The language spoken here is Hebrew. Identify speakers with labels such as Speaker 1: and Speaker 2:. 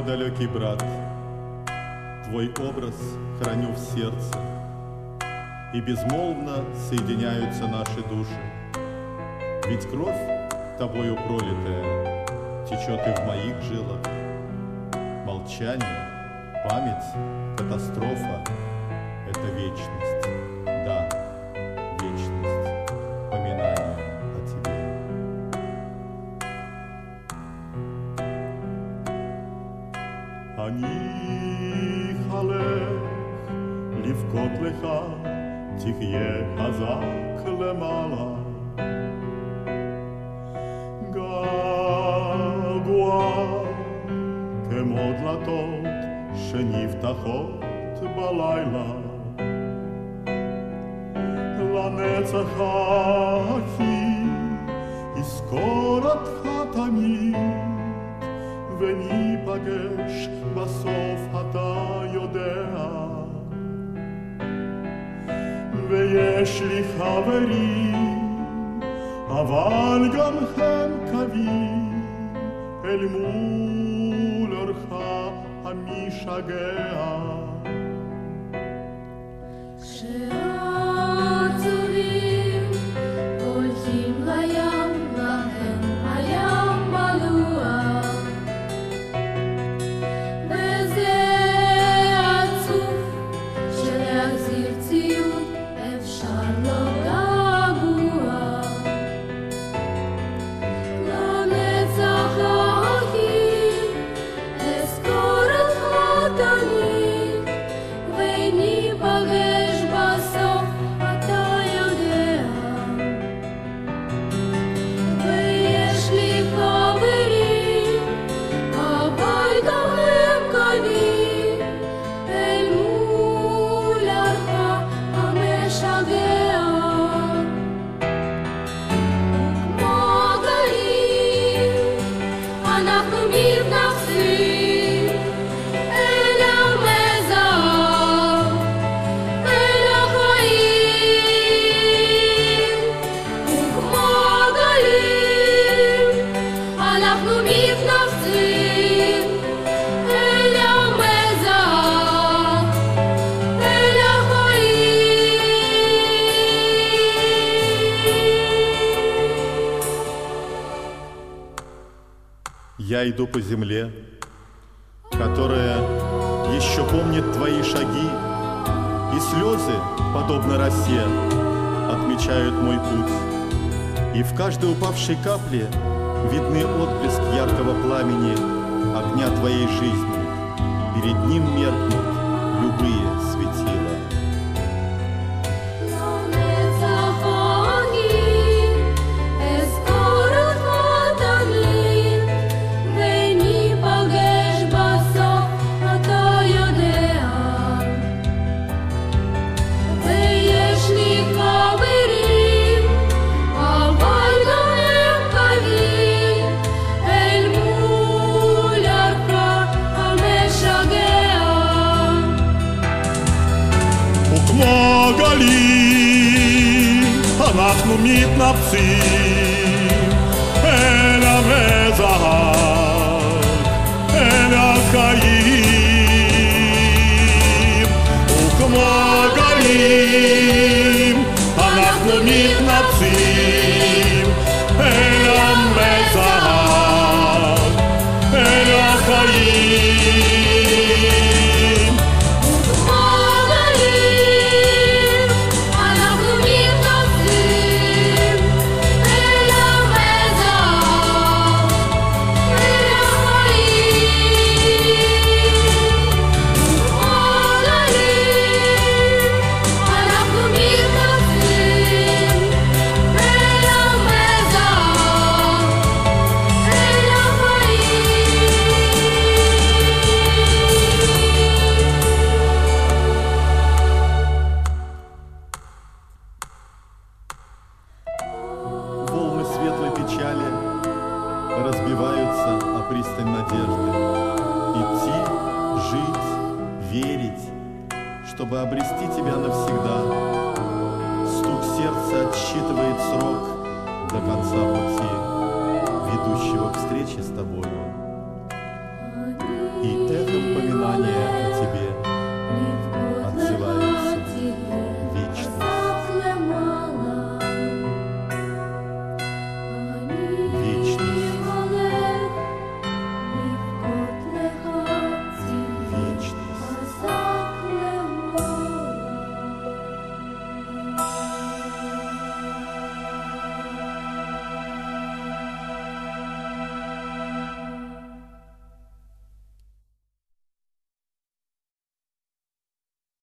Speaker 1: о далекий брат, твой образ храню в сердце, и безмолвно соединяются наши души. Ведь кровь, тобою пролитая, течет и в моих жилах. Молчание, память, катастрофа — это вечность, да, вечность, поминание о тебе. אני חלך לבכות לך, תחיה חזק למעלה. געגוע כמו דלתות שנפתחות בלילה. לנצח אחי יזכור אותך תמיד, וניפגש בסוף אתה יודע. ויש לי חברים, אבל גם הם קווים אל מול אורך המשגע.
Speaker 2: כשעצובים הולכים לים, להם הים מלוח. וזה עצוב שלהחזיר ציוד אפשר לא געגוע. לנצח אחי אזכור אותך תמיד, וניפגש בסוף אתה יודע. ויש לי חברים, אבל גם הם קווים אל מול אורך המשגע. כמו גלים אנחנו מתנפצים אל המזרח, אל החיים. וכמו גלים אנחנו מתנפצים אל המזרח, אל החיים.
Speaker 1: Я иду по земле, которая еще помнит твои шаги, и слезы, подобно росе, отмечают мой путь. И в каждой упавшей капле видны отблеск яркого пламени огня твоей жизни. Перед ним меркнут любые светила.
Speaker 2: לנצח אחי אזכור אותך תמיד, וניפגש בסוף אתה יודע. ויש לי חברים, אבל גם הם קווים אל מול אורך המשגע.
Speaker 1: וכמו גלים אנחנו מתנפצים אל המזרח, אל החיים. וכמו גלים אנחנו מתנפצים אל המזרח, אל החיים.
Speaker 2: כמו גלים אנחנו מתנפצים אל המזרח, אל החיים. כמו גלים אנחנו מתנפצים אל המזרח, אל
Speaker 1: Волны светлой печали разбиваются о пристань надежды. Идти, жить, верить, чтобы обрести тебя навсегда. Стук сердца отсчитывает срок до конца пути, ведущего к встрече с тобою.